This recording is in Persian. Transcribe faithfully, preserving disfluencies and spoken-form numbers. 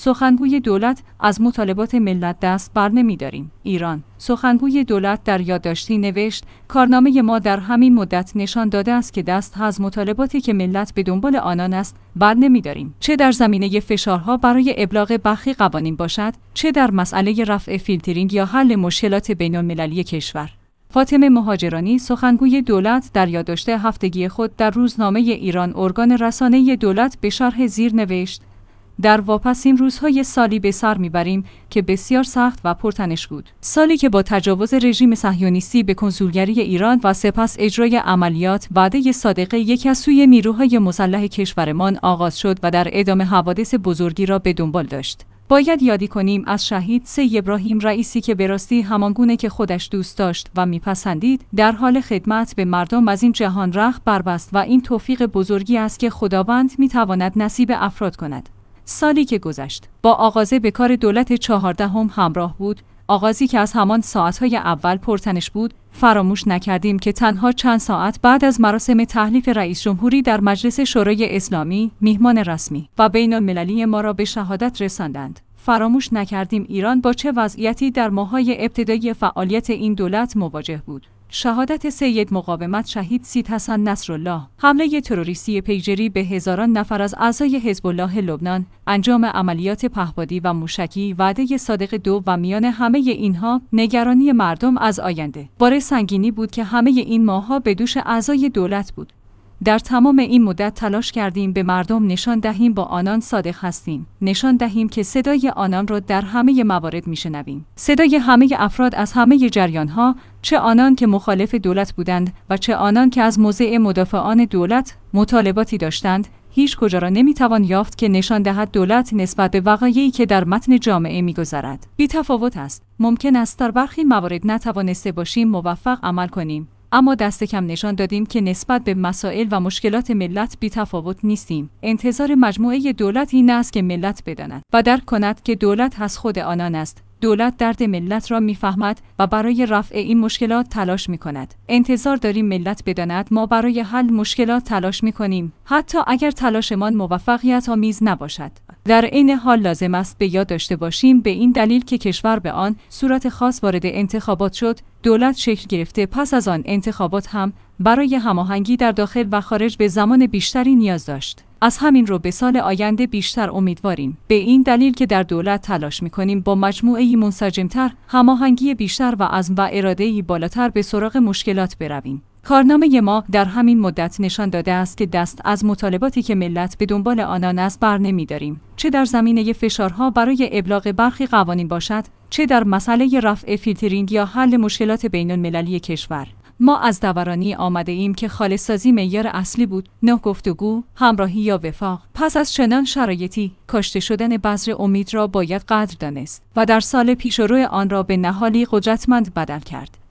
سخنگوی دولت: از مطالبات ملت دست بر نمی‌داریم. ایران: سخنگوی دولت در یادداشتی نوشت: کارنامه ما در همین مدت نشان داده است که دست از مطالباتی که ملت به دنبال آنان است بر نمی‌داریم، چه در زمینه فشارها برای ابلاغ برخی قوانین باشد، چه در مسئله رفع فیلترینگ یا حل مشکلات بین‌المللی کشور. فاطمه مهاجرانی، سخنگوی دولت، در یادداشت هفتگی خود در روزنامه ایران ارگان رسانه‌ای دولت به شرح زیر نوشت: در واپسین روزهای سالی به سر میبریم که بسیار سخت و پرتنش بود. سالی که با تجاوز رژیم صهیونیستی به کنسولگری ایران و سپس اجرای عملیات وعده صادقه یکی از سوی نیروهای مسلح کشورمان آغاز شد و در ادامه حوادث بزرگی را به دنبال داشت. باید یادی کنیم از شهید سید ابراهیم رئیسی که به راستی همانگونه که خودش دوست داشت و میپسندید در حال خدمت به مردم از این جهان رخت بربست و این توفیق بزرگی است که خداوند میتواند نصیب افراد کند. سالی که گذشت با آغاز به کار دولت چهاردهم همراه بود، آغازی که از همان ساعتهای اول پرتنش بود. فراموش نکردیم که تنها چند ساعت بعد از مراسم تحلیف رئیس جمهوری در مجلس شورای اسلامی، میهمان رسمی و بین المللی ما را به شهادت رساندند. فراموش نکردیم ایران با چه وضعیتی در ماه‌های ابتدایی فعالیت این دولت مواجه بود. شهادت سید مقاومت شهید سید حسن نصرالله، حمله تروریستی پیگیری به هزاران نفر از اعضای حزب الله لبنان، انجام عملیات پهپادی و موشکی، وعده صادق دو و میان همه اینها نگرانی مردم از آینده. بار سنگینی بود که همه این ماه‌ها به دوش اعضای دولت بود. در تمام این مدت تلاش کردیم به مردم نشان دهیم با آنان صادق هستیم، نشان دهیم که صدای آنان را در همه موارد میشنویم، صدای همه افراد از همه جریانها، چه آنان که مخالف دولت بودند و چه آنان که از موضع مدافعان دولت مطالباتی داشتند. هیچ کجا را نمیتوان یافت که نشان دهد دولت نسبت به وقایعی که در متن جامعه میگذرد بی تفاوت است. ممکن است در برخی موارد نتوانسته باشیم موفق عمل کنیم، اما دست کم نشان دادیم که نسبت به مسائل و مشکلات ملت بی تفاوت نیستیم. انتظار مجموعه دولت این است که ملت بداند و درک کند که دولت از خود آنان است. دولت درد ملت را میفهمد و برای رفع این مشکلات تلاش میکند. انتظار داریم ملت بداند ما برای حل مشکلات تلاش میکنیم، حتی اگر تلاشمان موفقیت آمیز نباشد. در این حال لازم است به یاد داشته باشیم به این دلیل که کشور به آن صورت خاص وارد انتخابات شد، دولت شکل گرفته پس از آن انتخابات هم برای هماهنگی در داخل و خارج به زمان بیشتری نیاز داشت. از همین رو به سال آینده بیشتر امیدواریم، به این دلیل که در دولت تلاش می‌کنیم با مجموعه‌ای منسجم‌تر، هماهنگی بیشتر و عزم و اراده‌ای بالاتر به سراغ مشکلات برویم. کارنامه ما در همین مدت نشان داده است که دست از مطالباتی که ملت به دنبال آنان است بر نمی‌داریم، چه در زمینه فشارها برای ابلاغ برخی قوانین باشد، چه در مسئله رفع فیلترینگ یا حل مشکلات بین‌المللی کشور. ما از دورانی آمده ایم که خالص‌سازی معیار اصلی بود، نه گفتگو، همراهی یا وفاق. پس از چنان شرایطی، کاشته شدن بذر امید را باید قدر دانست و در سال پیشرو آن را به نهالی قدرتمند بدل کرد.